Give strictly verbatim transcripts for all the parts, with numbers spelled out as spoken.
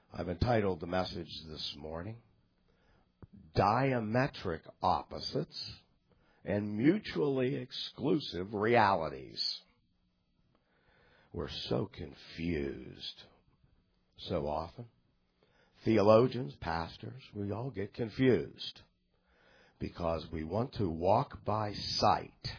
I've entitled the message this morning, Diametric Opposites and Mutually Exclusive Realities. We're so confused so often. Theologians, pastors, we all get confused because we want to walk by sight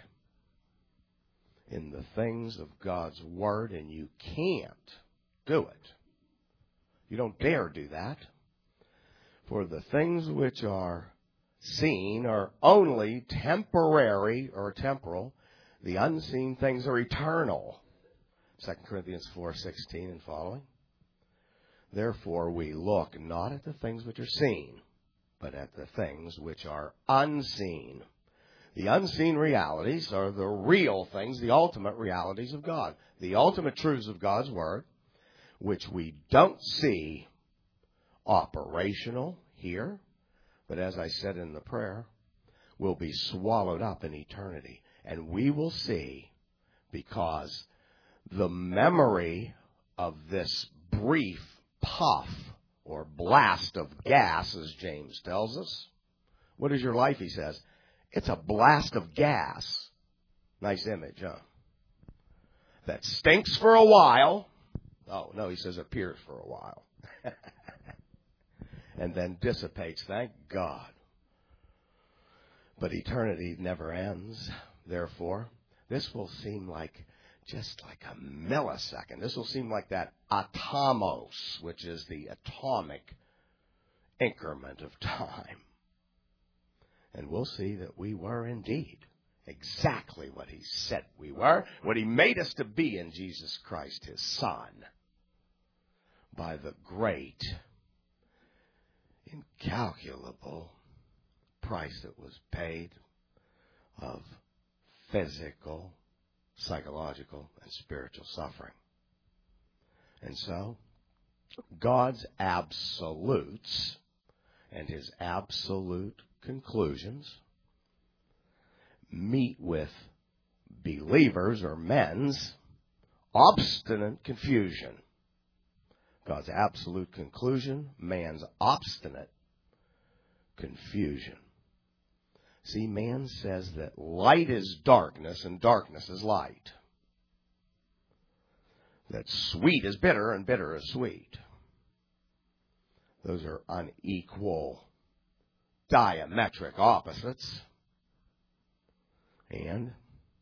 in the things of God's Word, and you can't do it. You don't dare do that. For the things which are seen are only temporary or temporal. The unseen things are eternal. Second Corinthians four sixteen and following. Therefore we look not at the things which are seen, but at the things which are unseen. The unseen realities are the real things, the ultimate realities of God, the ultimate truths of God's Word, which we don't see operational here, but as I said in the prayer, will be swallowed up in eternity. And we will see, because the memory of this brief puff or blast of gas, as James tells us. What is your life, he says? It's a blast of gas. Nice image, huh? That stinks for a while. Oh, no, he says appears for a while. And then dissipates, thank God. But eternity never ends. Therefore, this will seem like just like a millisecond. This will seem like that atomos, which is the atomic increment of time. And we'll see that we were indeed exactly what he said we were, what he made us to be in Jesus Christ, his Son, by the great, incalculable price that was paid of physical, psychological, and spiritual suffering. And so, God's absolutes and his absolute conclusions meet with believers or men's obstinate confusion. God's absolute conclusion, man's obstinate confusion. See, man says that light is darkness and darkness is light. That sweet is bitter and bitter is sweet. Those are unequal, diametric opposites. And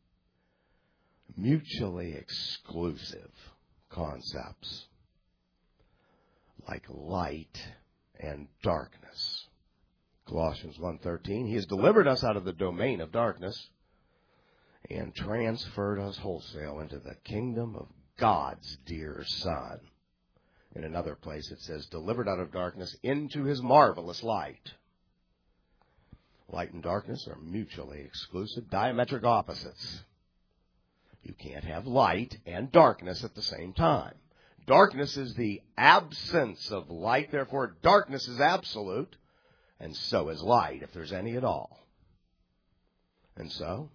mutually exclusive concepts like light and darkness. Colossians one thirteen, he has delivered us out of the domain of darkness and transferred us wholesale into the kingdom of God's dear Son. In another place it says, delivered out of darkness into his marvelous light. Light and darkness are mutually exclusive, diametric opposites. You can't have light and darkness at the same time. Darkness is the absence of light, therefore darkness is absolute, and so is light, if there's any at all. And so,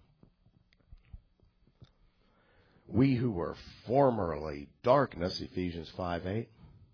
we who were formerly darkness, Ephesians five eight,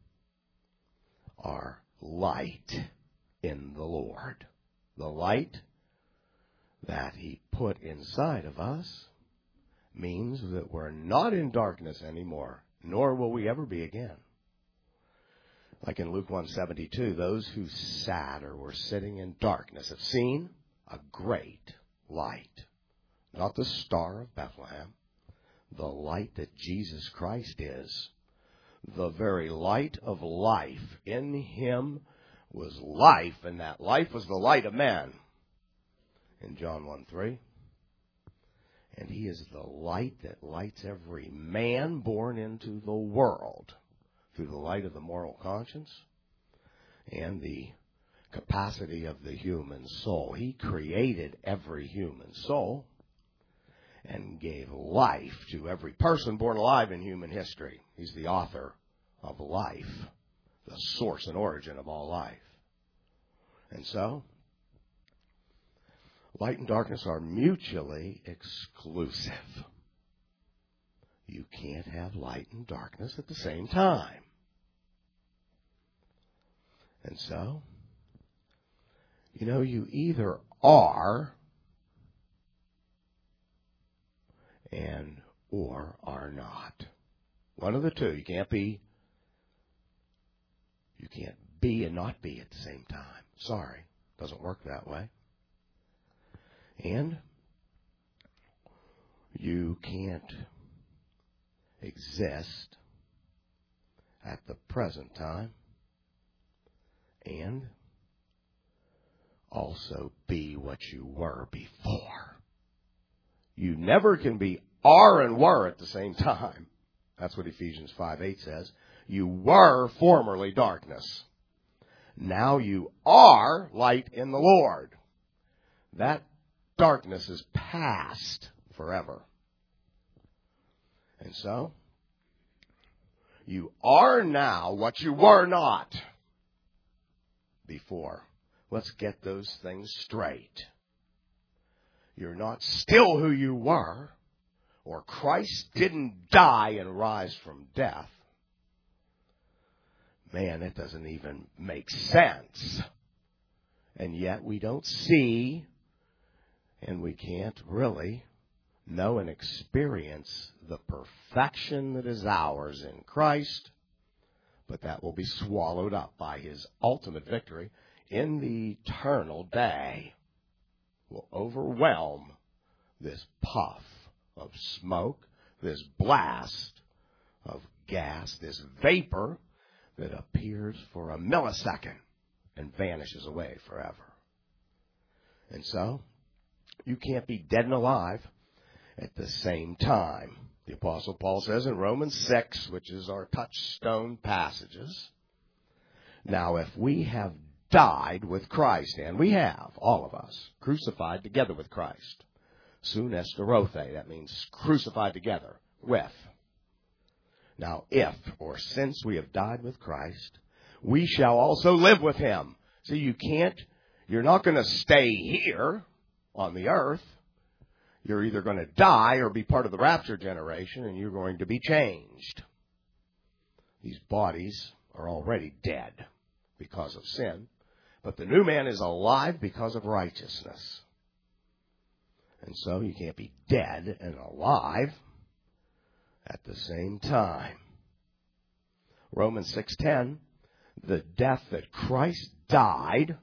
are light in the Lord. The light that he put inside of us means that we're not in darkness anymore, nor will we ever be again. Like in Luke one seventy-two, those who sat or were sitting in darkness have seen a great light. Not the star of Bethlehem, the light that Jesus Christ is. The very light of life. In him was life, and that life was the light of men. In John one three. And he is the light that lights every man born into the world through the light of the moral conscience and the capacity of the human soul. He created every human soul and gave life to every person born alive in human history. He's the author of life, the source and origin of all life. And so, light and darkness are mutually exclusive. You can't have light and darkness at the same time. And so, you know, you either are and or are not. One of the two. You can't be, you can't be and not be at the same time. Sorry. Doesn't work that way. And you can't exist at the present time and also be what you were before. You never can be are and were at the same time. That's what Ephesians five eight says. You were formerly darkness. Now you are light in the Lord. That darkness is past forever. And so, you are now what you were not before. Let's get those things straight. You're not still who you were, or Christ didn't die and rise from death. Man, it doesn't even make sense. And yet we don't see, and we can't really know and experience the perfection that is ours in Christ, but that will be swallowed up by His ultimate victory in the eternal day. Will overwhelm this puff of smoke, this blast of gas, this vapor that appears for a millisecond and vanishes away forever. And so, you can't be dead and alive at the same time. The Apostle Paul says in Romans six, which is our touchstone passages, now if we have died with Christ, and we have, all of us, crucified together with Christ, sun esterothe, that means crucified together with. Now, if, or since we have died with Christ, we shall also live with Him. So you can't, you're not going to stay here on the earth. You're either going to die or be part of the rapture generation, and you're going to be changed. These bodies are already dead because of sin, but the new man is alive because of righteousness. And so you can't be dead and alive at the same time. Romans six ten, the death that Christ died,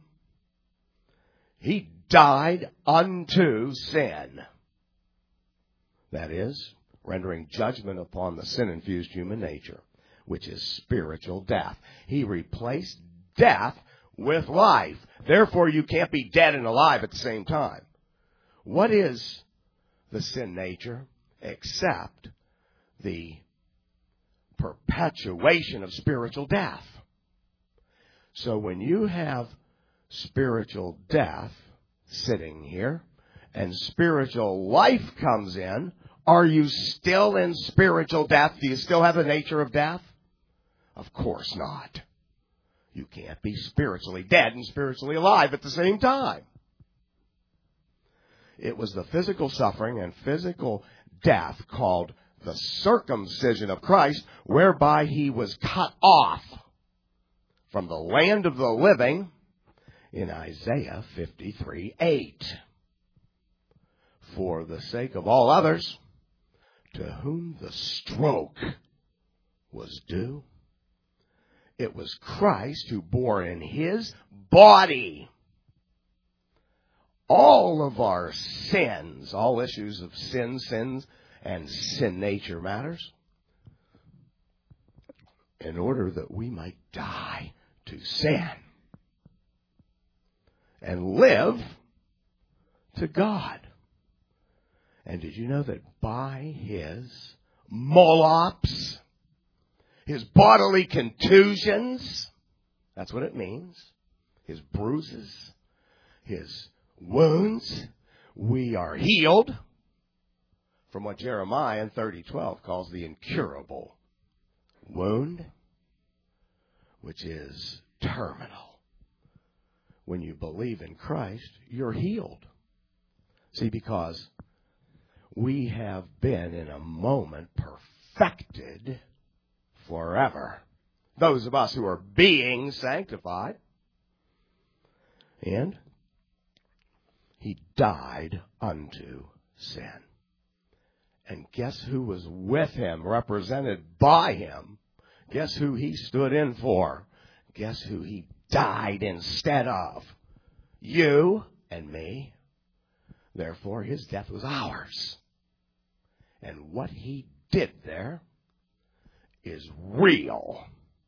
He died unto sin. That is, rendering judgment upon the sin-infused human nature, which is spiritual death. He replaced death with life. Therefore, you can't be dead and alive at the same time. What is the sin nature except the perpetuation of spiritual death? So when you have spiritual death sitting here and spiritual life comes in, are you still in spiritual death? Do you still have the nature of death? Of course not. You can't be spiritually dead and spiritually alive at the same time. It was the physical suffering and physical death called the circumcision of Christ, whereby He was cut off from the land of the living in Isaiah fifty-three eight. For the sake of all others, to whom the stroke was due, it was Christ who bore in His body all of our sins, all issues of sin, sins, and sin nature matters, in order that we might die to sin and live to God. And did you know that by His molops, His bodily contusions, that's what it means, His bruises, His wounds, we are healed from what Jeremiah in thirty twelve calls the incurable wound, which is terminal. When you believe in Christ, you're healed. See, because we have been in a moment perfected forever. Those of us who are being sanctified, And he died unto sin. And guess who was with him, represented by him? Guess who he stood in for? Guess who he died instead of? You and me. Therefore, his death was ours. And what he did there is real.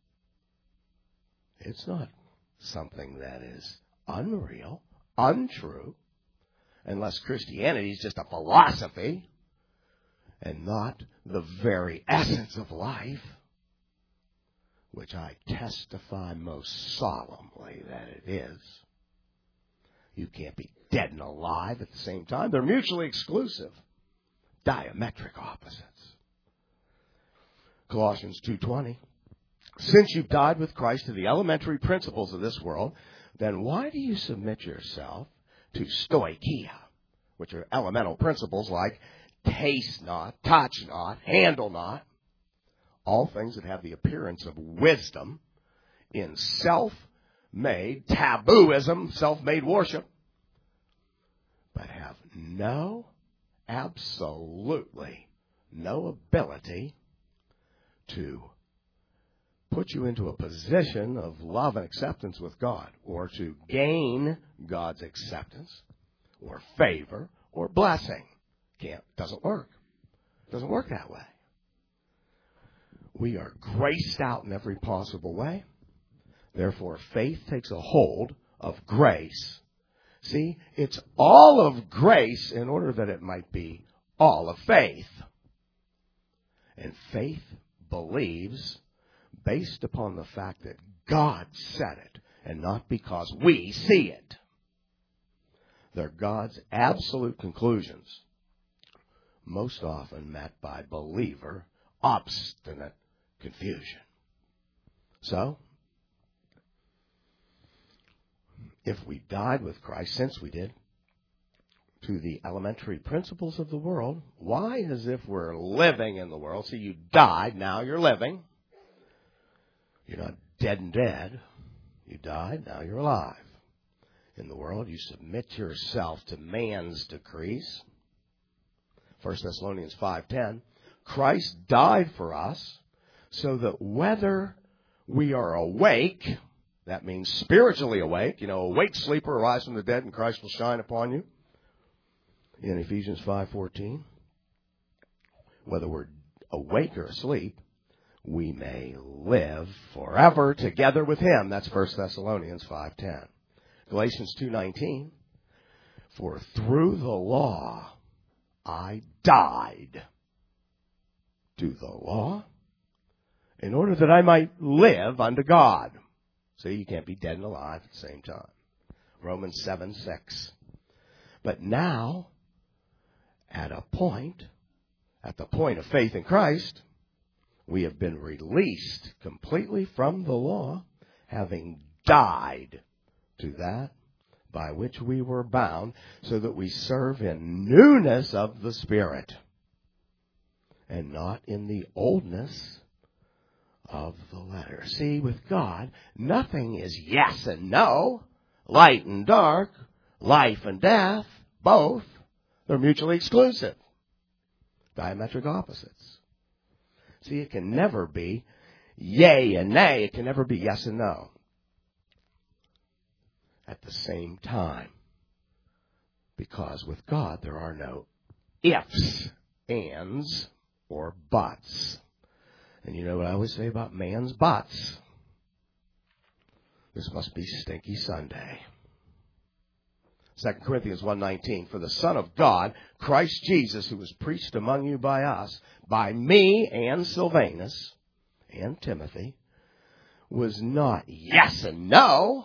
It's not something that is unreal, untrue, unless Christianity is just a philosophy and not the very essence of life, which I testify most solemnly that it is. You can't be dead and alive at the same time. They're mutually exclusive, diametric opposites. Colossians two twenty. Since you've died with Christ to the elementary principles of this world, then why do you submit yourself to stoicheia, which are elemental principles like taste not, touch not, handle not, all things that have the appearance of wisdom in self-made tabooism, self-made worship, but have no, absolutely no ability to put you into a position of love and acceptance with God, or to gain God's acceptance or favor or blessing. Can't, doesn't work. Doesn't work that way. We are graced out in every possible way. Therefore, faith takes a hold of grace. See, it's all of grace in order that it might be all of faith. And faith believes based upon the fact that God said it, and not because we see it. They're God's absolute conclusions, most often met by believer obstinate confusion. So, if we died with Christ, since we did, to the elementary principles of the world, why, as if we're living in the world? See, you died, now you're living. You're not dead and dead. You died, now you're alive. In the world, you submit yourself to man's decrees. First Thessalonians five ten. Christ died for us so that whether we are awake, that means spiritually awake, you know, awake sleeper, arise from the dead and Christ will shine upon you. In Ephesians five fourteen, whether we're awake or asleep, we may live forever together with him. That's First Thessalonians five ten. Galatians two nineteen, for through the law I died to the law in order that I might live unto God. See, you can't be dead and alive at the same time. Romans seven six. But now, at a point, at the point of faith in Christ, we have been released completely from the law, having died to that by which we were bound, so that we serve in newness of the Spirit, and not in the oldness of the letter. See, with God, nothing is yes and no, light and dark, life and death, both. They're mutually exclusive, diametric opposites. See, it can never be yay and nay. It can never be yes and no at the same time. Because with God, there are no ifs, ands, or buts. And you know what I always say about man's buts? This must be Stinky Sunday. Second Corinthians one nineteen, for the Son of God, Christ Jesus, who was preached among you by us, by me and Silvanus and Timothy, was not yes and no,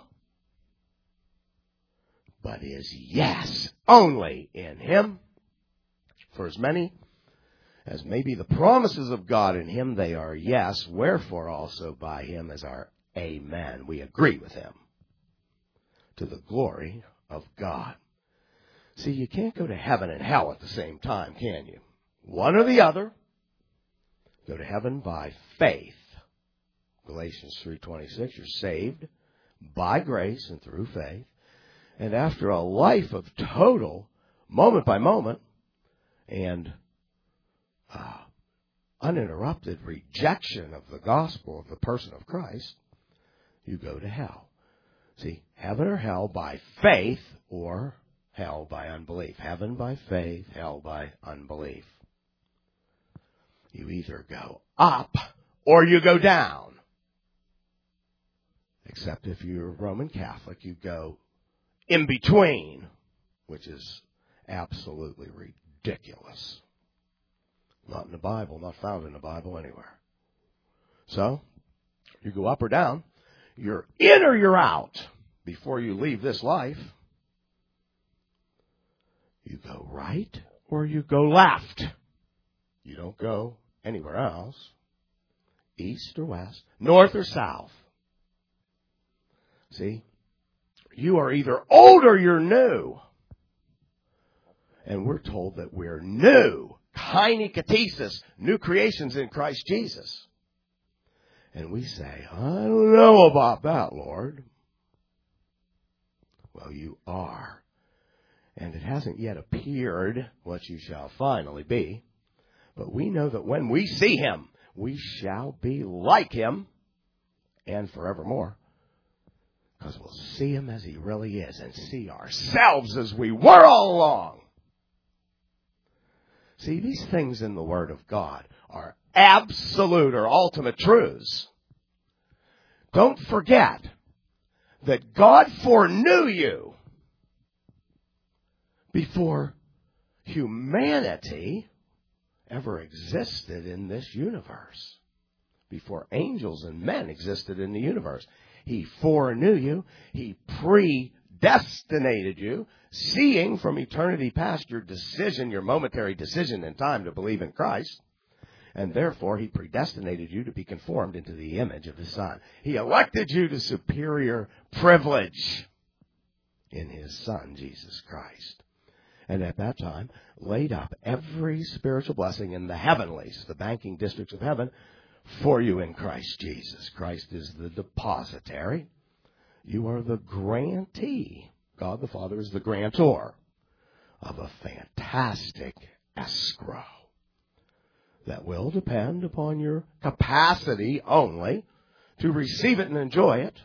but is yes only in him. For as many as may be the promises of God in him, they are yes, wherefore also by him is our amen. We agree with him to the glory of God. See, you can't go to heaven and hell at the same time, can you? One or the other. Go to heaven by faith. Galatians three twenty-six, you're saved by grace and through faith. And after a life of total, moment by moment, and uh, uninterrupted rejection of the gospel of the person of Christ, you go to hell. See, heaven or hell by faith, or hell by unbelief. Heaven by faith, hell by unbelief. You either go up or you go down. Except if you're Roman Catholic, you go in between, which is absolutely ridiculous. Not in the Bible, not found in the Bible anywhere. So, you go up or down. You're in or you're out before you leave this life. You go right or you go left. You don't go anywhere else. East or west, north or south. See? You are either old or you're new. And we're told that we're new. Kaini katesis, new creations in Christ Jesus. And we say, I don't know about that, Lord. Well, you are. And it hasn't yet appeared what you shall finally be. But we know that when we see him, we shall be like him and forevermore. Because we'll see him as he really is and see ourselves as we were all along. See, these things in the Word of God are absolute or ultimate truths. Don't forget that God foreknew you before humanity ever existed in this universe. Before angels and men existed in the universe. He foreknew you. He predestinated you, seeing from eternity past your decision, your momentary decision in time to believe in Christ. And therefore, he predestinated you to be conformed into the image of his Son. He elected you to superior privilege in his Son, Jesus Christ. And at that time, laid up every spiritual blessing in the heavenlies, the banking districts of heaven, for you in Christ Jesus. Christ is the depositary. You are the grantee. God the Father is the grantor of a fantastic escrow that will depend upon your capacity only to receive it and enjoy it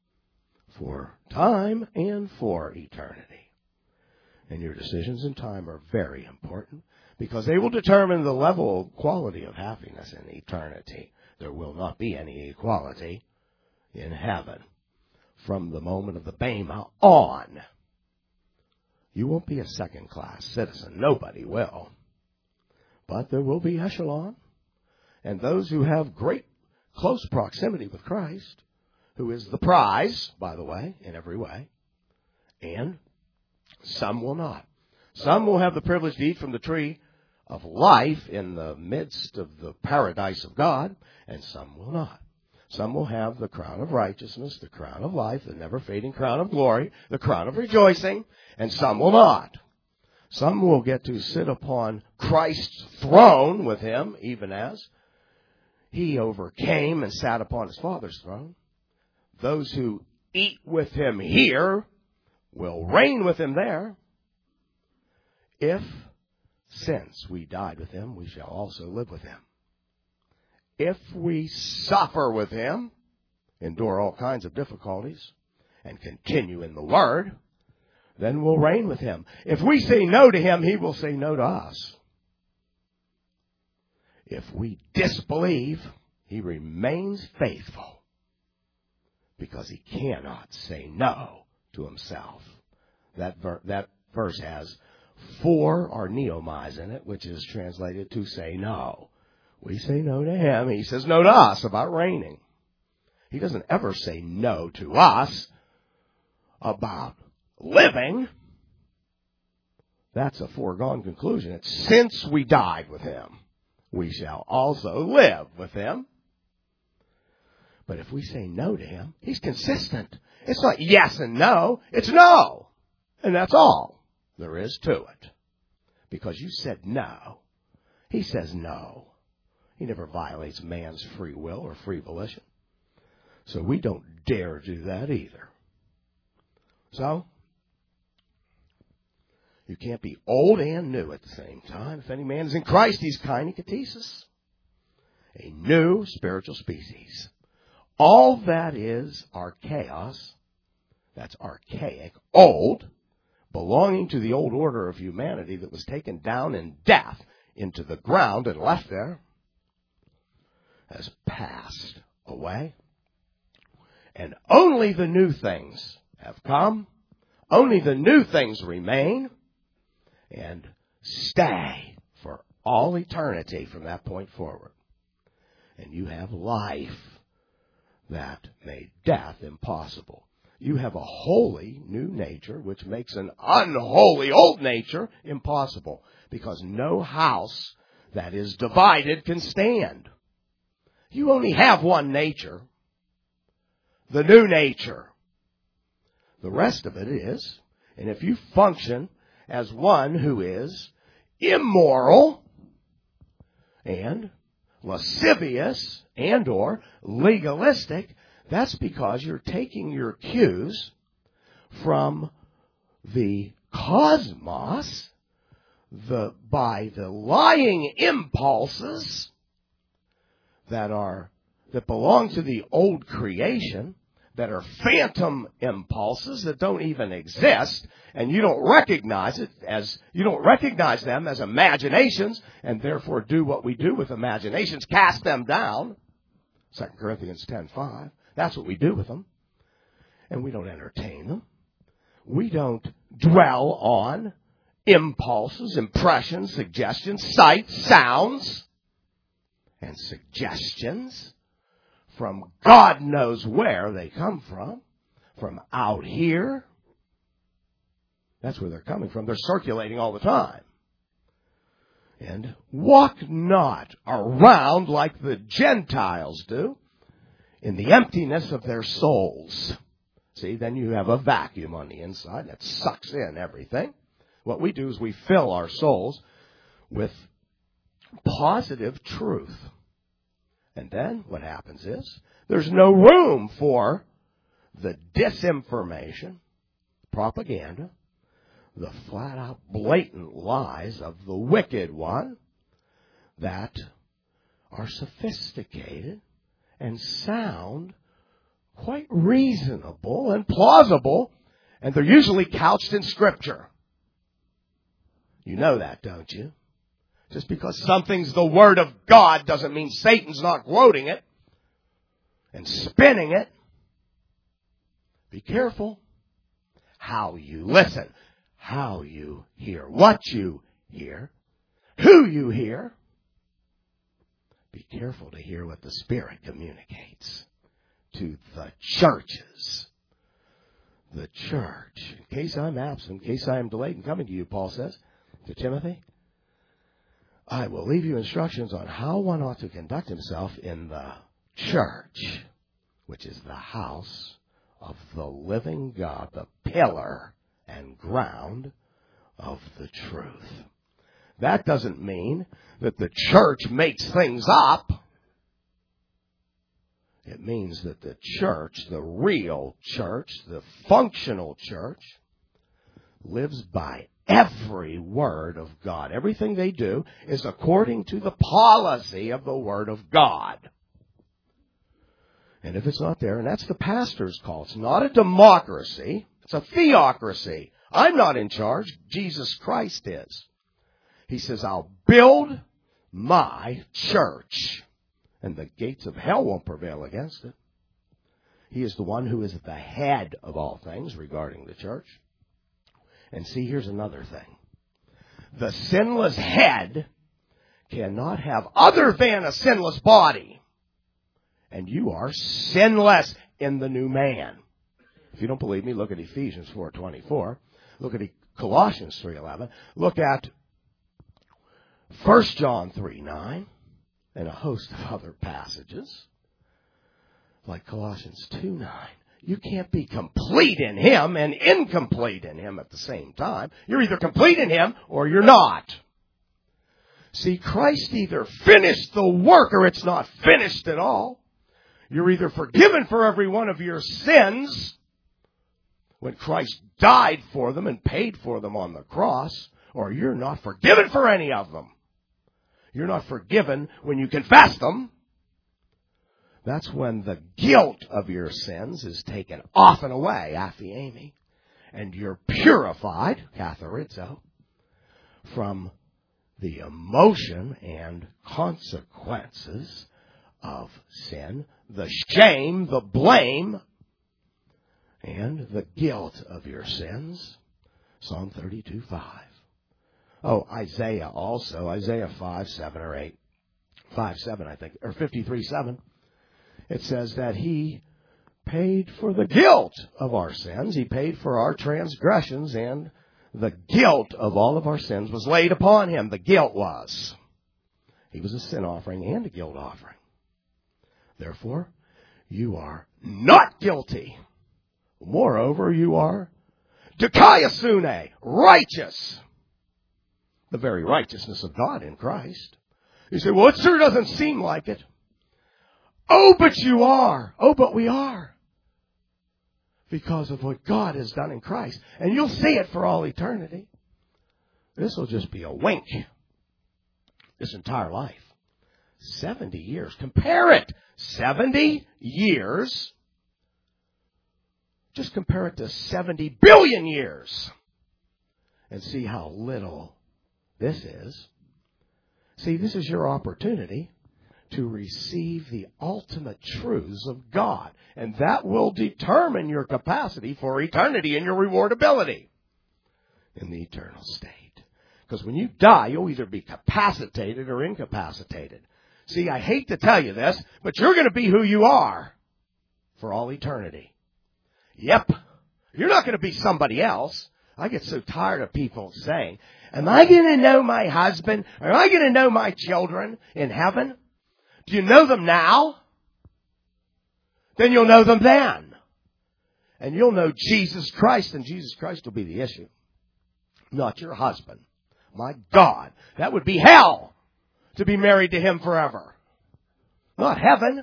for time and for eternity. And your decisions in time are very important because they will determine the level, quality of happiness in eternity. There will not be any equality in heaven from the moment of the Bema on. You won't be a second-class citizen. Nobody will. But there will be echelon. And those who have great close proximity with Christ, who is the prize, by the way, in every way, and some will not. Some will have the privilege to eat from the tree of life in the midst of the paradise of God, and some will not. Some will have the crown of righteousness, the crown of life, the never-fading crown of glory, the crown of rejoicing, and some will not. Some will get to sit upon Christ's throne with him, even as he overcame and sat upon his Father's throne. Those who eat with him here will reign with him there. If, since we died with him, we shall also live with him. If we suffer with him, endure all kinds of difficulties, and continue in the Word, then we'll reign with him. If we say no to him, he will say no to us. If we disbelieve, he remains faithful because he cannot say no to himself. That, ver- that verse has four or neomis in it, which is translated to say no. We say no to him. He says no to us about reigning. He doesn't ever say no to us about living. That's a foregone conclusion. It's since we died with him, we shall also live with him. But if we say no to him, he's consistent. It's not yes and no. It's no. And that's all there is to it. Because you said no. He says no. He never violates man's free will or free volition. So we don't dare do that either. So, You can't be old and new at the same time. If any man is in Christ, he's kainiketesis, a new spiritual species. All that is archaos, that's archaic, old, belonging to the old order of humanity that was taken down in death into the ground and left there, has passed away. And only the new things have come. Only the new things remain and stay for all eternity from that point forward. And you have life that made death impossible. You have a holy new nature which makes an unholy old nature impossible, because no house that is divided can stand. You only have one nature, the new nature. The rest of it is, and if you function as one who is immoral and lascivious and or legalistic, that's because you're taking your cues from the cosmos, the by the lying impulses that are that belong to the old creation, that are phantom impulses that don't even exist, and you don't recognize it as you don't recognize them as imaginations, and therefore do what we do with imaginations, cast them down. Second Corinthians ten five. That's what we do with them. And we don't entertain them. We don't dwell on impulses, impressions, suggestions, sights, sounds, and suggestions from God knows where they come from, from out here. That's where they're coming from. They're circulating all the time. And walk not around like the Gentiles do in the emptiness of their souls. See, then you have a vacuum on the inside that sucks in everything. What we do is we fill our souls with positive truth. And then what happens is there's no room for the disinformation, propaganda, the flat-out blatant lies of the wicked one that are sophisticated and sound quite reasonable and plausible, and they're usually couched in Scripture. You know that, don't you? Just because something's the Word of God doesn't mean Satan's not quoting it and spinning it. Be careful how you listen, how you hear, what you hear, who you hear. Be careful to hear what the Spirit communicates to the churches. The church. In case I'm absent, in case I am delayed in coming to you, Paul says to Timothy, I will leave you instructions on how one ought to conduct himself in the church, which is the house of the living God, the pillar and ground of the truth. That doesn't mean that the church makes things up. It means that the church, the real church, the functional church, lives by every word of God. Everything they do is according to the policy of the Word of God. And if it's not there, and that's the pastor's call. It's not a democracy. It's a theocracy. I'm not in charge. Jesus Christ is. He says, I'll build my church, and the gates of hell won't prevail against it. He is the one who is the head of all things regarding the church. And see, here's another thing. The sinless head cannot have other than a sinless body. And you are sinless in the new man. If you don't believe me, look at Ephesians four twenty-four. Look at Colossians three eleven. Look at First John three nine. And a host of other passages. Like Colossians two nine. You can't be complete in Him and incomplete in Him at the same time. You're either complete in Him or you're not. See, Christ either finished the work or it's not finished at all. You're either forgiven for every one of your sins when Christ died for them and paid for them on the cross, or you're not forgiven for any of them. You're not forgiven when you confess them. That's when the guilt of your sins is taken off and away, aphiemi, and you're purified, katharizo, from the emotion and consequences of sin, the shame, the blame, and the guilt of your sins. Psalm thirty-two five. Oh, Isaiah also, Isaiah five, seven or eight. five, seven, I think, or fifty-three, seven. It says that He paid for the guilt of our sins. He paid for our transgressions, and the guilt of all of our sins was laid upon Him. The guilt was. He was a sin offering and a guilt offering. Therefore, you are not guilty. Moreover, you are dikaiosune, righteous. The very righteousness of God in Christ. You say, well, it sure doesn't seem like it. Oh, but you are. Oh, but we are. Because of what God has done in Christ. And you'll see it for all eternity. This will just be a wink. This entire life. seventy years. Compare it. seventy years. Just compare it to seventy billion years. And see how little this is. See, this is your opportunity to receive the ultimate truths of God. And that will determine your capacity for eternity and your rewardability in the eternal state. Because when you die, you'll either be capacitated or incapacitated. See, I hate to tell you this, but you're going to be who you are for all eternity. Yep. You're not going to be somebody else. I get so tired of people saying, am I going to know my husband? Am I going to know my children in heaven? Do you know them now? Then you'll know them then. And you'll know Jesus Christ, and Jesus Christ will be the issue. Not your husband. My God, that would be hell to be married to Him forever. Not heaven.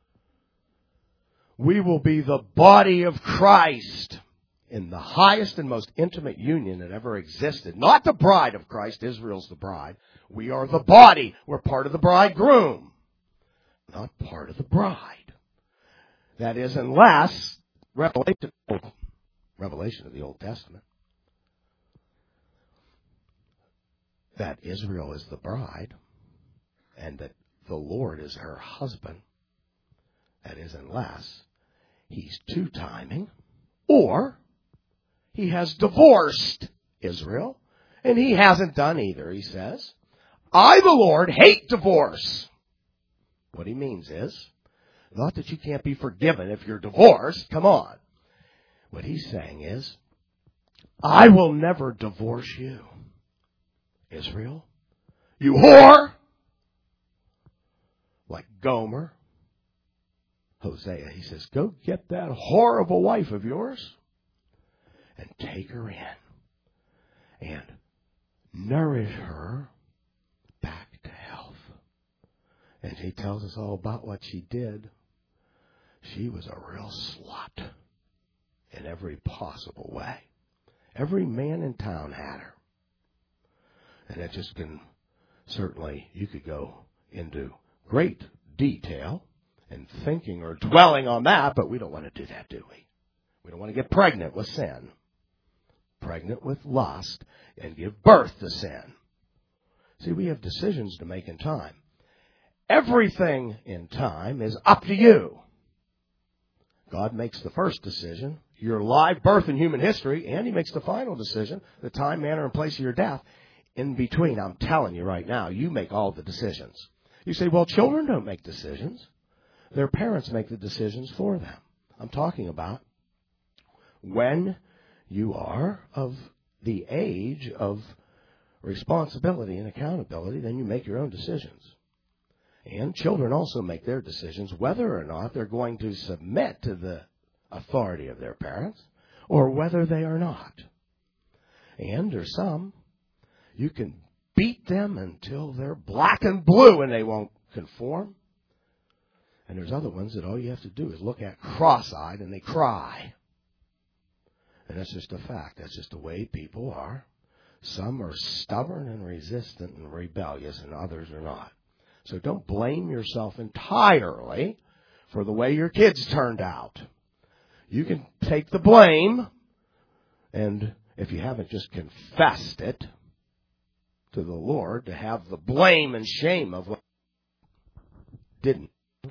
We will be the body of Christ in the highest and most intimate union that ever existed. Not the bride of Christ. Israel's the bride. We are the body. We're part of the bridegroom. Not part of the bride. That is, unless Revelation, Revelation of the Old Testament, that Israel is the bride and that the Lord is her husband. That is, unless He's two-timing or He has divorced Israel, and He hasn't done either, He says. I, the Lord, hate divorce. What He means is, not that you can't be forgiven if you're divorced. Come on. What He's saying is, I will never divorce you, Israel. You whore! Like Gomer. Hosea, he says, go get that horrible wife of yours and take her in and nourish her back to health. And he tells us all about what she did. She was a real slut in every possible way. Every man in town had her. And it just can, certainly, you could go into great detail and thinking or dwelling on that, but we don't want to do that, do we? We don't want to get pregnant with sin, pregnant with lust, and give birth to sin. See, we have decisions to make in time. Everything in time is up to you. God makes the first decision, your live birth in human history, and He makes the final decision, the time, manner, and place of your death. In between, I'm telling you right now, you make all the decisions. You say, well, children don't make decisions. Their parents make the decisions for them. I'm talking about when you are of the age of responsibility and accountability, then you make your own decisions. And children also make their decisions whether or not they're going to submit to the authority of their parents or whether they are not. And there's some, you can beat them until they're black and blue and they won't conform. And there's other ones that all you have to do is look at cross-eyed and they cry. And that's just a fact. That's just the way people are. Some are stubborn and resistant and rebellious, and others are not. So don't blame yourself entirely for the way your kids turned out. You can take the blame, and if you haven't just confessed it to the Lord, to have the blame and shame of what didn't.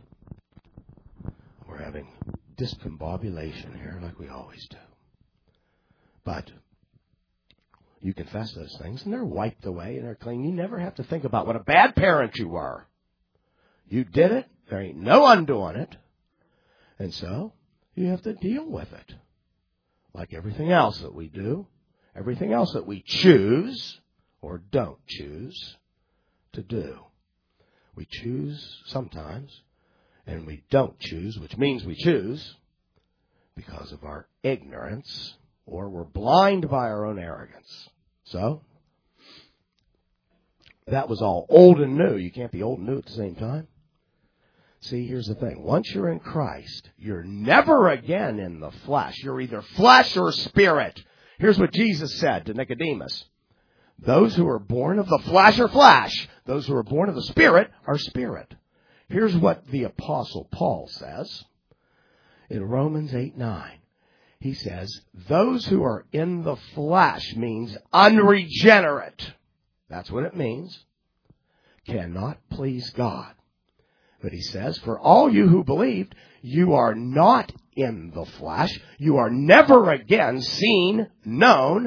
We're having discombobulation here like we always do. But you confess those things, and they're wiped away, and they're clean. You never have to think about what a bad parent you were. You did it. There ain't no undoing it. And so you have to deal with it. Like everything else that we do, everything else that we choose or don't choose to do. We choose sometimes, and we don't choose, which means we choose because of our ignorance, or we're blind by our own arrogance. So, that was all old and new. You can't be old and new at the same time. See, here's the thing. Once you're in Christ, you're never again in the flesh. You're either flesh or spirit. Here's what Jesus said to Nicodemus. Those who are born of the flesh are flesh. Those who are born of the Spirit are spirit. Here's what the Apostle Paul says in Romans eight nine. He says, those who are in the flesh means unregenerate. That's what it means. Cannot please God. But he says, for all you who believed, you are not in the flesh. You are never again seen, known,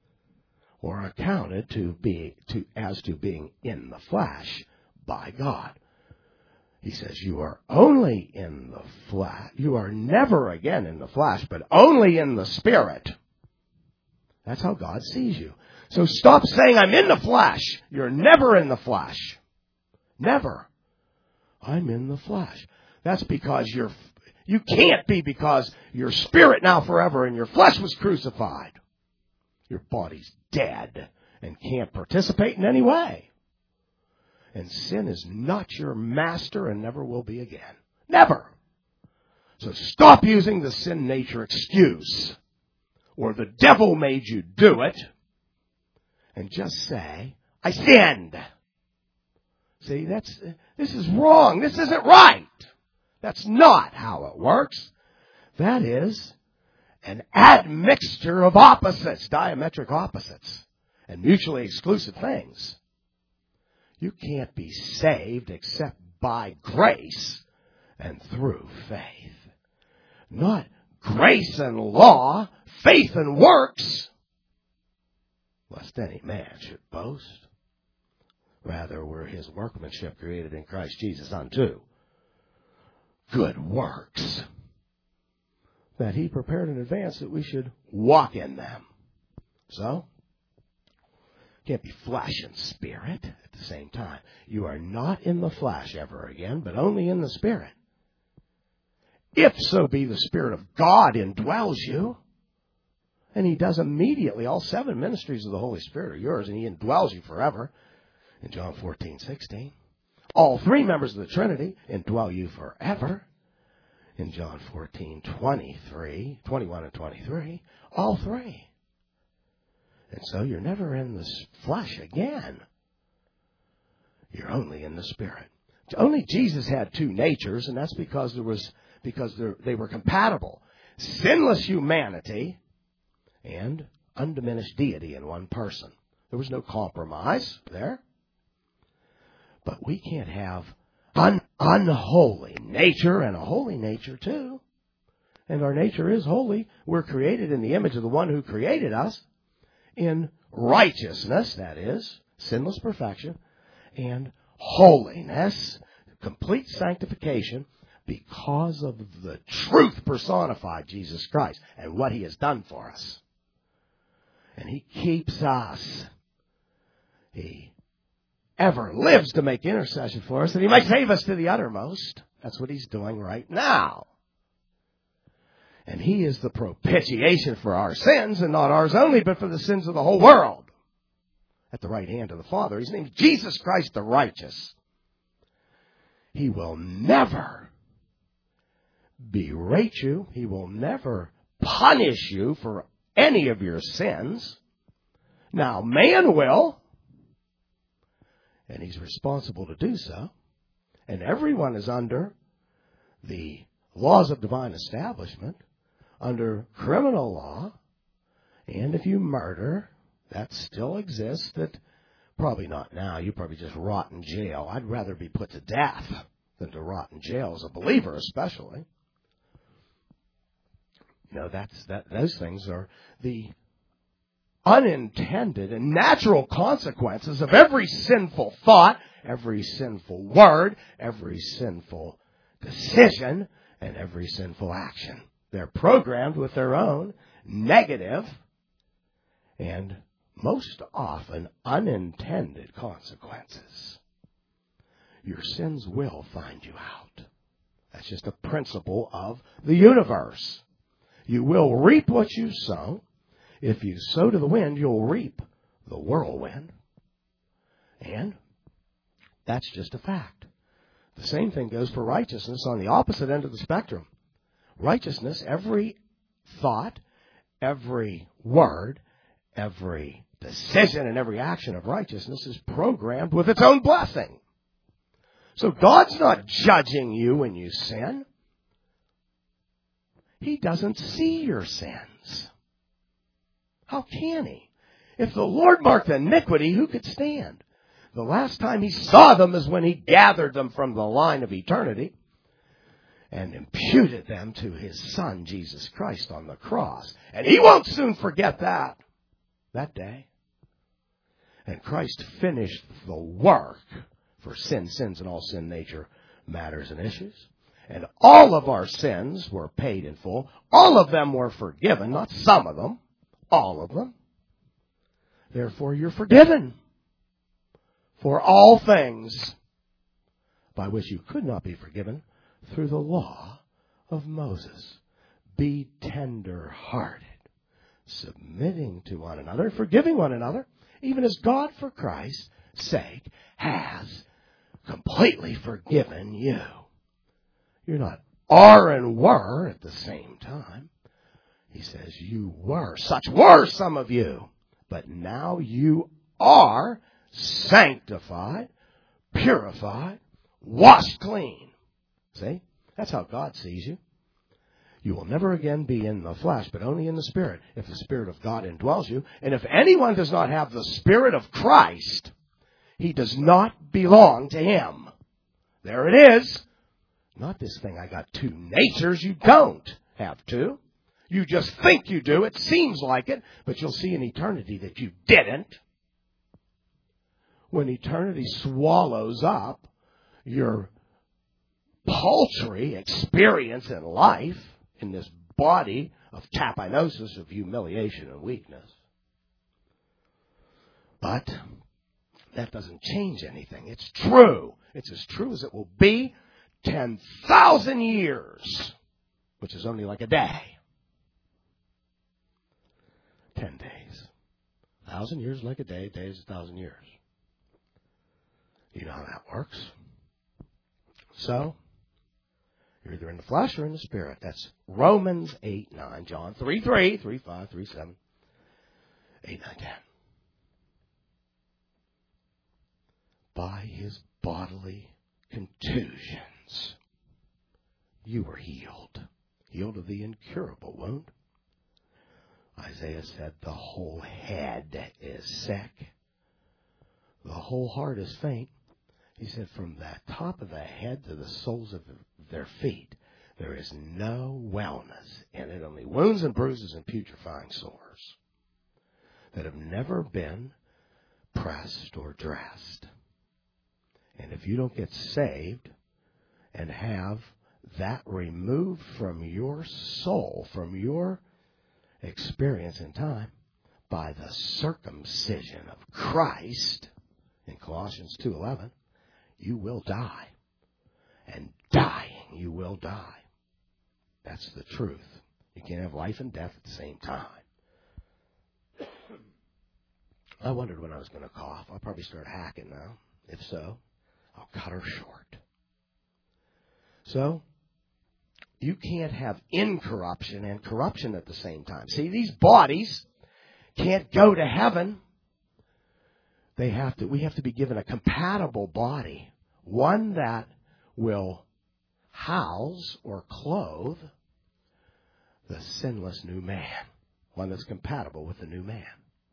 or accounted to be to as to being in the flesh by God. He says you are only in the flesh. You are never again in the flesh, but only in the Spirit. That's how God sees you. So stop saying I'm in the flesh. You're never in the flesh. Never. I'm in the flesh. That's because you're, you can't be, because your spirit now forever and your flesh was crucified. Your body's dead and can't participate in any way. And sin is not your master and never will be again. Never. So stop using the sin nature excuse, or the devil made you do it, and just say, I sinned. See, that's, this is wrong. This isn't right. That's not how it works. That is an admixture of opposites, diametric opposites, and mutually exclusive things. You can't be saved except by grace and through faith. Not grace and law, faith and works, lest any man should boast. Rather, we're his workmanship created in Christ Jesus unto good works, that he prepared in advance that we should walk in them. So, can't be flesh and spirit at the same time. You are not in the flesh ever again, but only in the Spirit. If so be the Spirit of God indwells you, and he does immediately. All seven ministries of the Holy Spirit are yours, and he indwells you forever. In John fourteen sixteen. All three members of the Trinity indwell you forever. In John fourteen twenty-three, twenty-one and twenty-three. All three. And so you're never in the flesh again. You're only in the Spirit. Only Jesus had two natures, and that's because there was because they were compatible. Sinless humanity and undiminished deity in one person. There was no compromise there. But we can't have an unholy nature and a holy nature too. And our nature is holy. We're created in the image of the one who created us in righteousness, that is, sinless perfection, and holiness, complete sanctification, because of the truth personified, Jesus Christ, and what he has done for us. And he keeps us. He ever lives to make intercession for us, that he might save us to the uttermost. That's what he's doing right now. And he is the propitiation for our sins, and not ours only, but for the sins of the whole world. At the right hand of the Father. His name is Jesus Christ the righteous. He will never berate you. He will never punish you for any of your sins. Now, man will, and he's responsible to do so. And everyone is under the laws of divine establishment, under criminal law. And if you murder, that still exists. That probably not now. You probably just rot in jail. I'd rather be put to death than to rot in jail, as a believer especially. You know, that's that. Those things are the unintended and natural consequences of every sinful thought, every sinful word, every sinful decision, and every sinful action. They're programmed with their own negative and most often unintended consequences. Your sins will find you out. That's just a principle of the universe. You will reap what you sow. If you sow to the wind, you'll reap the whirlwind. And that's just a fact. The same thing goes for righteousness on the opposite end of the spectrum. Righteousness, every thought, every word, every decision, and every action of righteousness is programmed with its own blessing. So God's not judging you when you sin. He doesn't see your sins. How can he? If the Lord marked iniquity, who could stand? The last time he saw them is when he gathered them from the line of eternity and imputed them to his Son, Jesus Christ, on the cross. And he won't soon forget that, that day. And Christ finished the work for sin, sins, and all sin nature matters and issues. And all of our sins were paid in full. All of them were forgiven, not some of them. All of them. Therefore, you're forgiven for all things by which you could not be forgiven through the law of Moses. Be tender-hearted, submitting to one another, forgiving one another, even as God, for Christ's sake, has completely forgiven you. You're not are and were at the same time. He says you were. Such were some of you. But now you are sanctified, purified, washed clean. See? That's how God sees you. You will never again be in the flesh, but only in the Spirit, if the Spirit of God indwells you. And if anyone does not have the Spirit of Christ, he does not belong to him. There it is. Not this thing, I got two natures. You don't have two. You just think you do. It seems like it, but you'll see in eternity that you didn't. When eternity swallows up your paltry experience in life, in this body of tapinosis, of humiliation and weakness. But that doesn't change anything. It's true. It's as true as it will be ten thousand years, which is only like a day. Ten days. A thousand years like a day, a day is a thousand years. You know how that works. So, you're either in the flesh or in the Spirit. That's Romans eight, nine, John three, three, three, five, three, seven, eight, nine, ten. By his bodily contusions, you were healed. Healed of the incurable wound. Isaiah said the whole head is sick. The whole heart is faint. He said from the top of the head to the soles of their feet, there is no wellness in it, only wounds and bruises and putrefying sores that have never been pressed or dressed. And if you don't get saved and have that removed from your soul, from your experience in time, by the circumcision of Christ, in Colossians two eleven, you will die. And dying, you will die. That's the truth. You can't have life and death at the same time. I wondered when I was going to cough. I'll probably start hacking now. If so, I'll cut her short. So, you can't have incorruption and corruption at the same time. See, these bodies can't go to heaven. They have to, we have to be given a compatible body, one that will house or clothe the sinless new man, one that's compatible with the new man.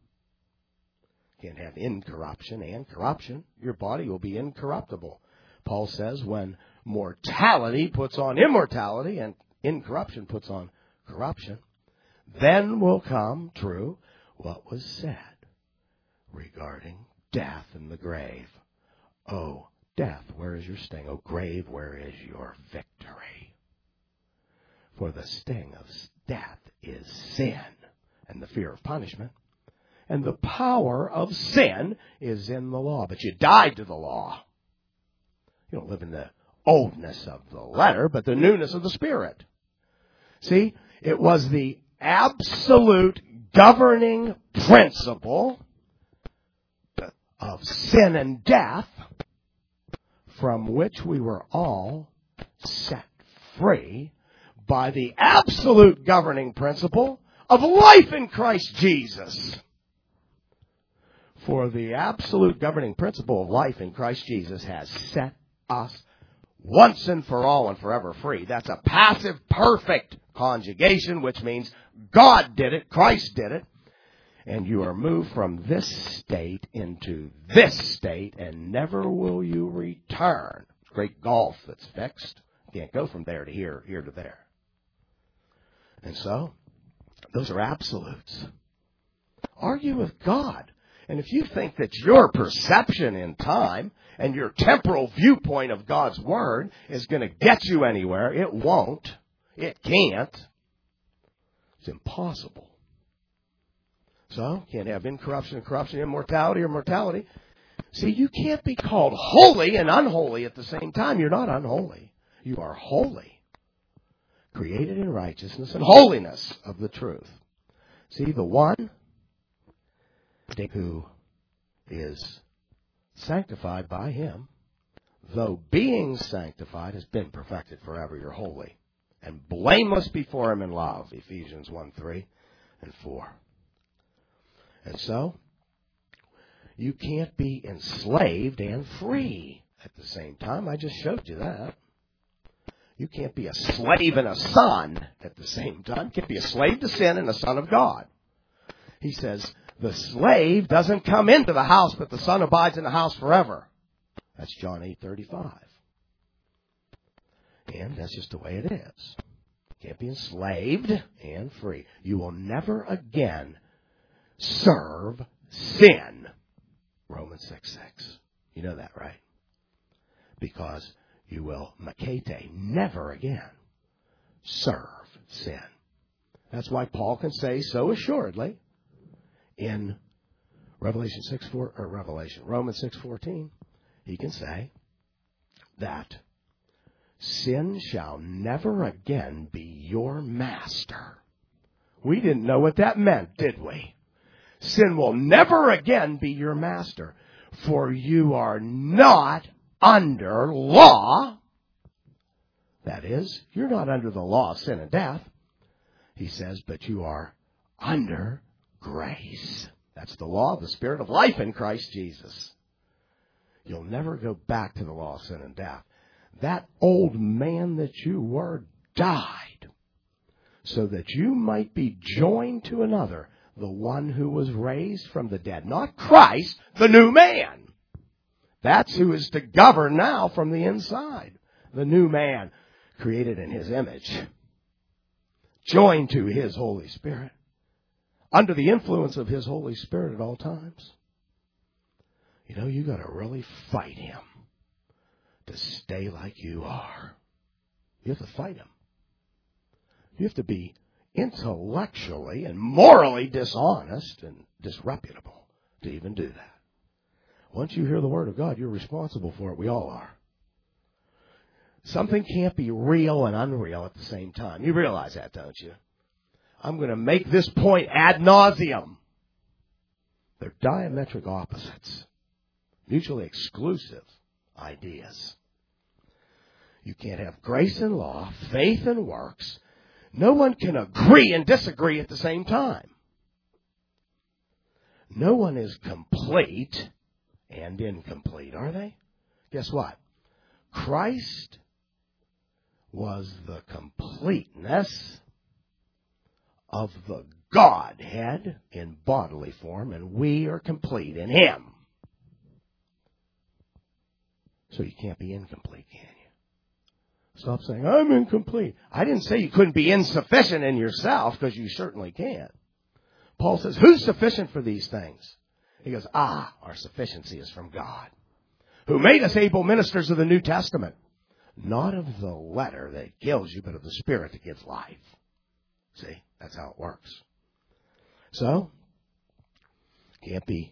Can't have incorruption and corruption. Your body will be incorruptible. Paul says when mortality puts on immortality and incorruption puts on corruption, then will come true what was said regarding death and the grave. Oh, death, where is your sting? Oh, grave, where is your victory? For the sting of death is sin and the fear of punishment. And the power of sin is in the law. But you died to the law. You don't live in the oldness of the letter, but the newness of the Spirit. See, it was the absolute governing principle of sin and death from which we were all set free by the absolute governing principle of life in Christ Jesus. For the absolute governing principle of life in Christ Jesus has set us once and for all and forever free. That's a passive perfect conjugation, which means God did it, Christ did it, and you are moved from this state into this state, and never will you return. Great gulf that's fixed. You can't go from there to here, here to there. And so, those are absolutes. Argue with God. And if you think that your perception in time and your temporal viewpoint of God's Word is going to get you anywhere, it won't. It can't. It's impossible. So, you can't have incorruption and corruption, immortality or mortality. See, you can't be called holy and unholy at the same time. You're not unholy. You are holy. Created in righteousness and holiness of the truth. See, the one who is sanctified by Him, though being sanctified, has been perfected forever. You're holy and blameless before Him in love. Ephesians one, three and four. And so, you can't be enslaved and free at the same time. I just showed you that. You can't be a slave and a son at the same time. You can't be a slave to sin and a son of God. He says, the slave doesn't come into the house, but the son abides in the house forever. That's John eight thirty-five. And that's just the way it is. You can't be enslaved and free. You will never again serve sin. Romans six six. You know that, right? Because you will, makete, never again serve sin. That's why Paul can say so assuredly in Revelation six four or Revelation Romans six fourteen, he can say that sin shall never again be your master. We didn't know what that meant, did we? Sin will never again be your master, for you are not under law. That is, you're not under the law of sin and death. He says, but you are under grace. That's the law of the Spirit of life in Christ Jesus. You'll never go back to the law of sin and death. That old man that you were died so that you might be joined to another, the one who was raised from the dead. Not Christ, the new man. That's who is to govern now from the inside. The new man created in His image, joined to His Holy Spirit, under the influence of His Holy Spirit at all times. You know, you got to really fight Him to stay like you are. You have to fight Him. You have to be intellectually and morally dishonest and disreputable to even do that. Once you hear the Word of God, you're responsible for it. We all are. Something can't be real and unreal at the same time. You realize that, don't you? I'm going to make this point ad nauseum. They're diametric opposites, mutually exclusive ideas. You can't have grace and law, faith and works. No one can agree and disagree at the same time. No one is complete and incomplete, are they? Guess what? Christ was the completeness of the Godhead in bodily form, and we are complete in Him. So you can't be incomplete, can you? Stop saying, I'm incomplete. I didn't say you couldn't be insufficient in yourself, because you certainly can. Paul says, who's sufficient for these things? He goes, ah, our sufficiency is from God, who made us able ministers of the New Testament, not of the letter that kills you, but of the Spirit that gives life. See, that's how it works. So, can't be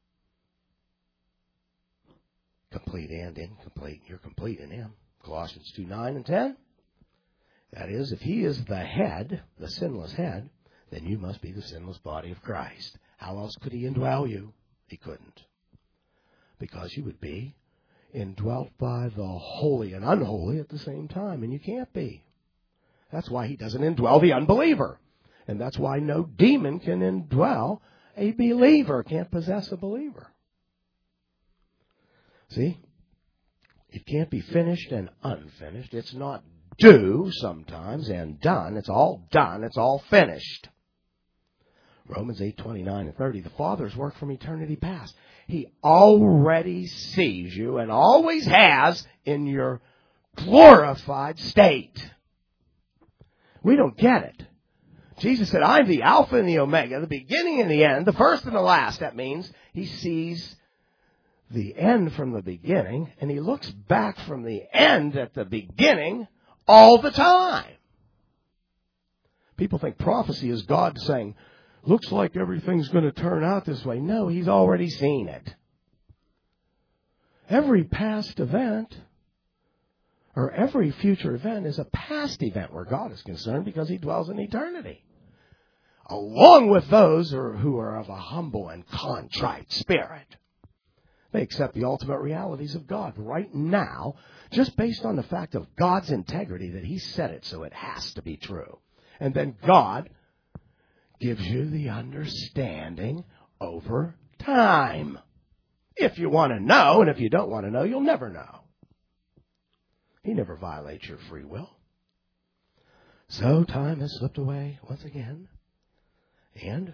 complete and incomplete. You're complete in Him. Colossians two, nine and ten. That is, if He is the head, the sinless head, then you must be the sinless body of Christ. How else could He indwell you? He couldn't. Because you would be indwelt by the holy and unholy at the same time, and you can't be. That's why He doesn't indwell the unbeliever. And that's why no demon can indwell a believer, can't possess a believer. See? It can't be finished and unfinished. It's not due sometimes and done. It's all done. It's all finished. Romans eight, twenty-nine and thirty. The Father's work from eternity past. He already sees you and always has in your glorified state. We don't get it. Jesus said, I'm the Alpha and the Omega, the beginning and the end, the first and the last. That means He sees the end from the beginning, and He looks back from the end at the beginning all the time. People think prophecy is God saying, looks like everything's going to turn out this way. No, He's already seen it. Every past event or every future event is a past event where God is concerned, because He dwells in eternity, along with those who are of a humble and contrite spirit. They accept the ultimate realities of God right now, just based on the fact of God's integrity, that He said it, so it has to be true. And then God gives you the understanding over time. If you want to know, and if you don't want to know, you'll never know. He never violates your free will. So time has slipped away once again, and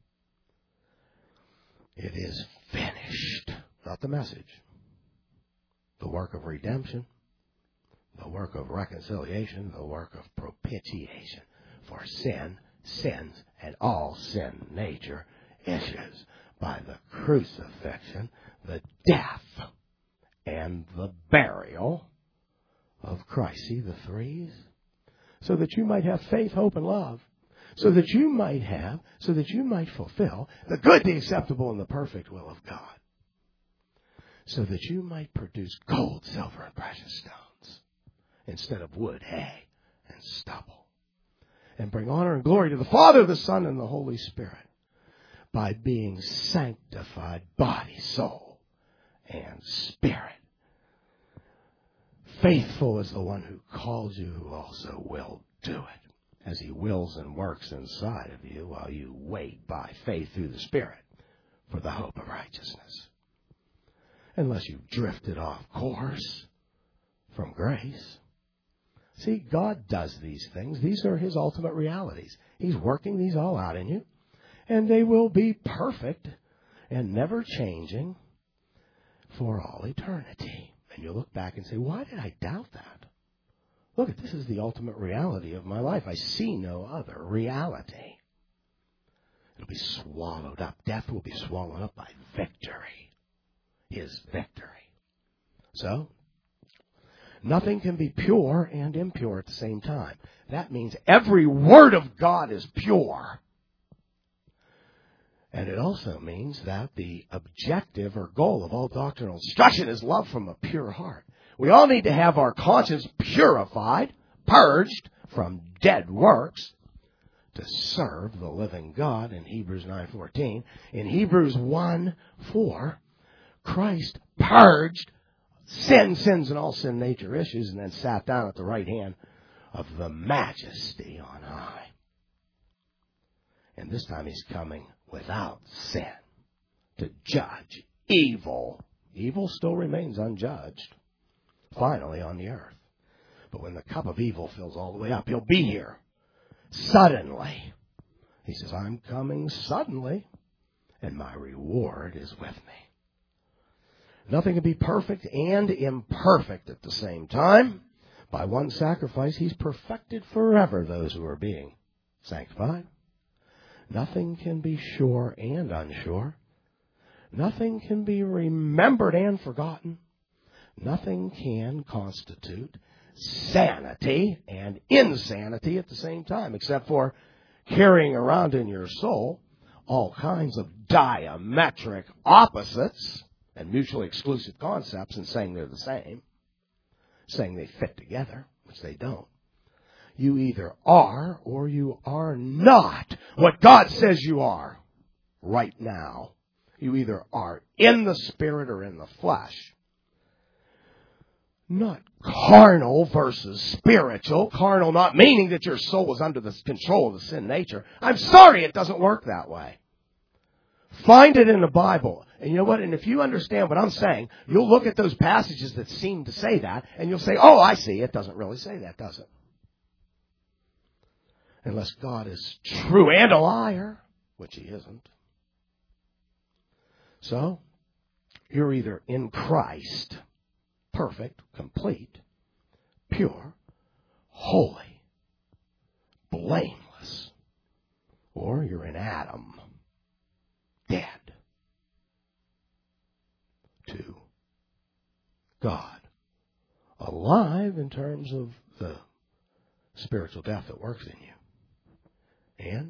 it is finished. Not the message. The work of redemption, the work of reconciliation, the work of propitiation for sin, sins, and all sin nature issues by the crucifixion, the death, and the burial of Christ. See the threes? So that you might have faith, hope, and love. So that you might have, so that you might fulfill the good, the acceptable, and the perfect will of God. So that you might produce gold, silver, and precious stones instead of wood, hay, and stubble. And bring honor and glory to the Father, the Son, and the Holy Spirit by being sanctified body, soul, and spirit. Faithful is the one who calls you, who also will do it, as He wills and works inside of you while you wait by faith through the Spirit for the hope of righteousness. Unless you've drifted off course from grace. See, God does these things. These are His ultimate realities. He's working these all out in you. And they will be perfect and never changing for all eternity. And you'll look back and say, why did I doubt that? Look, this is the ultimate reality of my life. I see no other reality. It'll be swallowed up. Death will be swallowed up by victory. His victory. So, nothing can be pure and impure at the same time. That means every word of God is pure. And it also means that the objective or goal of all doctrinal instruction is love from a pure heart. We all need to have our conscience purified, purged from dead works to serve the living God in Hebrews nine fourteen. In Hebrews one four, Christ purged sin, sins, and all sin nature issues, and then sat down at the right hand of the Majesty on high. And this time he's coming without sin to judge evil. Evil still remains unjudged, finally, on the earth. But when the cup of evil fills all the way up, he'll be here suddenly. He says, I'm coming suddenly, and my reward is with me. Nothing can be perfect and imperfect at the same time. By one sacrifice, he's perfected forever those who are being sanctified. Nothing can be sure and unsure. Nothing can be remembered and forgotten. Nothing can constitute sanity and insanity at the same time, except for carrying around in your soul all kinds of diametric opposites and mutually exclusive concepts and saying they're the same, saying they fit together, which they don't. You either are or you are not what God says you are right now. You either are in the Spirit or in the flesh. Not carnal versus spiritual. Carnal not meaning that your soul is under the control of the sin nature. I'm sorry, it doesn't work that way. Find it in the Bible. And you know what? And if you understand what I'm saying, you'll look at those passages that seem to say that, and you'll say, oh, I see. It doesn't really say that, does it? Unless God is true and a liar, which he isn't. So, you're either in Christ, perfect, complete, pure, holy, blameless, or you're in Adam, dead to God, alive in terms of the spiritual death that works in you. And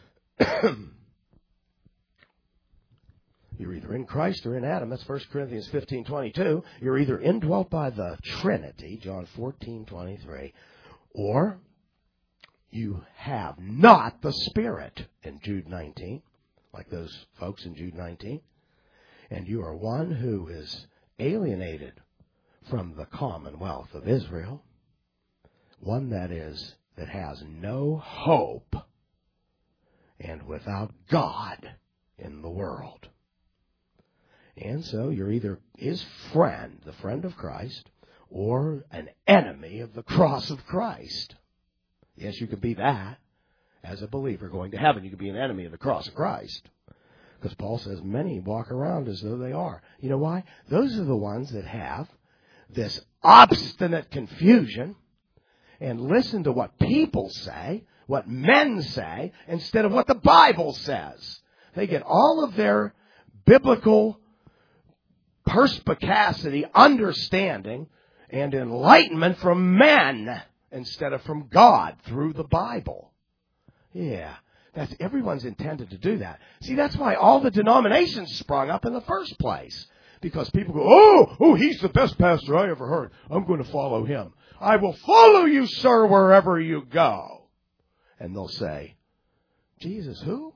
you're either in Christ or in Adam. That's First Corinthians fifteen twenty-two. You're either indwelt by the Trinity, John fourteen twenty-three, or you have not the Spirit in Jude nineteen, like those folks in Jude nineteen. And you are one who is alienated from the commonwealth of Israel, one that is that has no hope and without God in the world. And so you're either his friend, the friend of Christ, or an enemy of the cross of Christ. Yes, you could be that as a believer going to heaven. You could be an enemy of the cross of Christ. Because Paul says many walk around as though they are. You know why? Those are the ones that have this obstinate confusion and listen to what people say, what men say, instead of what the Bible says. They get all of their biblical perspicacity, understanding, and enlightenment from men instead of from God through the Bible. Yeah, that's everyone's intended to do that. See, that's why all the denominations sprung up in the first place. Because people go, oh, oh, he's the best pastor I ever heard. I'm going to follow him. I will follow you, sir, wherever you go. And they'll say, Jesus, who?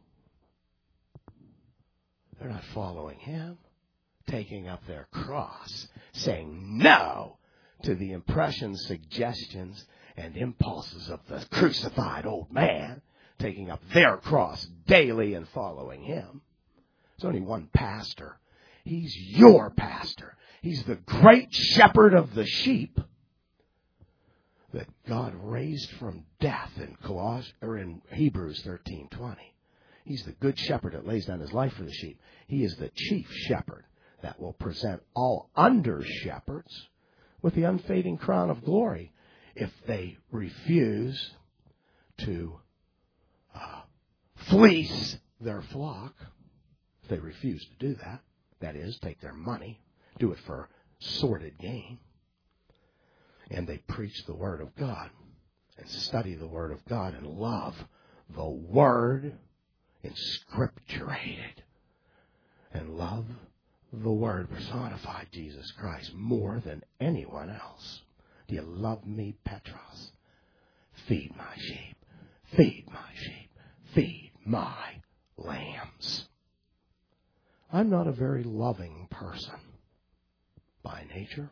They're not following him. Taking up their cross, saying no to the impressions, suggestions, and impulses of the crucified old man, taking up their cross daily and following him. There's only one pastor. He's your pastor. He's the great shepherd of the sheep that God raised from death in Coloss- or in Hebrews thirteen twenty. He's the good shepherd that lays down his life for the sheep. He is the chief shepherd that will present all under-shepherds with the unfading crown of glory if they refuse to uh, fleece their flock. If they refuse to do that, that is, take their money, do it for sordid gain, and they preach the Word of God and study the Word of God and love the Word inscripturated and love the Word personified, Jesus Christ, more than anyone else. Do you love me, Petros? Feed my sheep. Feed my sheep. Feed my lambs. I'm not a very loving person by nature.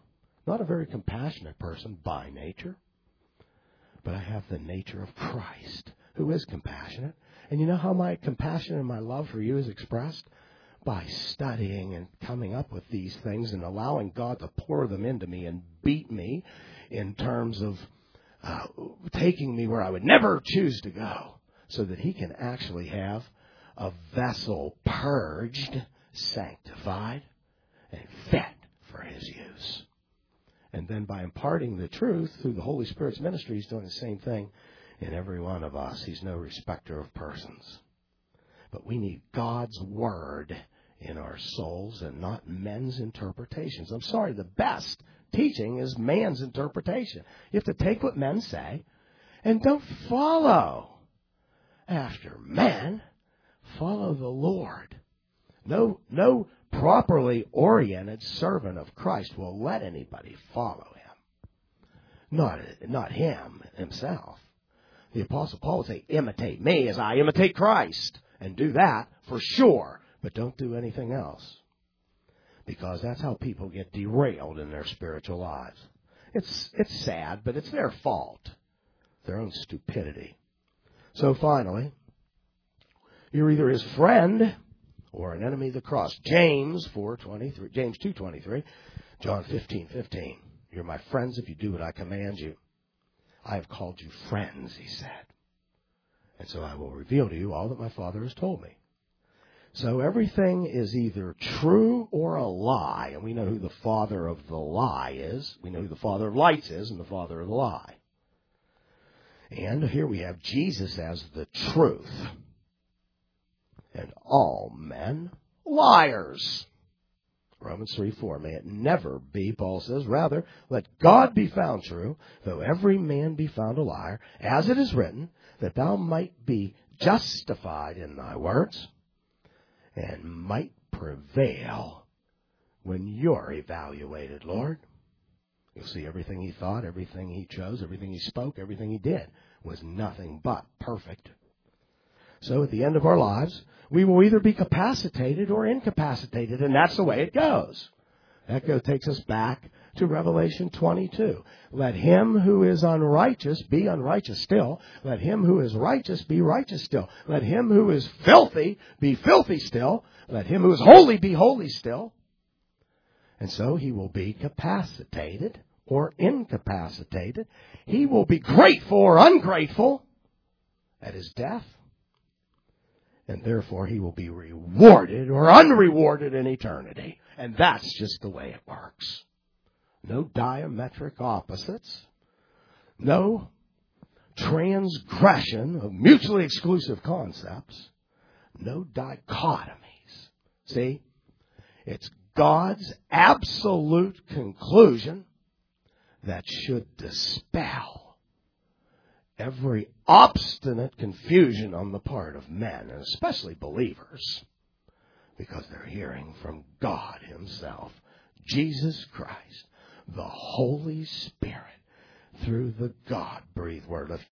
not a very compassionate person by nature, but I have the nature of Christ, who is compassionate. And you know how my compassion and my love for you is expressed? By studying and coming up with these things and allowing God to pour them into me and beat me in terms of uh, taking me where I would never choose to go, so that He can actually have a vessel purged, sanctified, and fit for His use. And then by imparting the truth through the Holy Spirit's ministry, He's doing the same thing in every one of us. He's no respecter of persons. But we need God's Word in our souls and not men's interpretations. I'm sorry, the best teaching is man's interpretation. You have to take what men say and don't follow after men. Follow the Lord. No, no properly oriented servant of Christ will let anybody follow Him. Not, not Him Himself. The Apostle Paul would say, imitate me as I imitate Christ. And do that for sure, but don't do anything else. Because that's how people get derailed in their spiritual lives. It's, it's sad, but it's their fault. Their own stupidity. So finally, you're either His friend or an enemy of the cross. James four twenty-three, James two twenty-three, John fifteen fifteen. You're my friends if you do what I command you. I have called you friends, He said. And so I will reveal to you all that my Father has told me. So everything is either true or a lie. And we know who the father of the lie is. We know who the father of lights is and the father of the lie. And here we have Jesus as the truth. And all men liars. Romans three four. May it never be, Paul says. Rather, let God be found true, though every man be found a liar, as it is written, that thou might be justified in thy words, and might prevail when you're evaluated, Lord. You'll see everything He thought, everything He chose, everything He spoke, everything He did was nothing but perfect. So at the end of our lives, we will either be capacitated or incapacitated, and that's the way it goes. That go, takes us back to Revelation twenty-two. Let him who is unrighteous be unrighteous still. Let him who is righteous be righteous still. Let him who is filthy be filthy still. Let him who is holy be holy still. And so he will be capacitated or incapacitated. He will be grateful or ungrateful at his death. And therefore he will be rewarded or unrewarded in eternity. And that's just the way it works. No diametric opposites. No transgression of mutually exclusive concepts. No dichotomies. See? It's God's absolute conclusion that should dispel every obstinate confusion on the part of men, and especially believers, because they're hearing from God Himself, Jesus Christ, the Holy Spirit, through the God-breathed Word.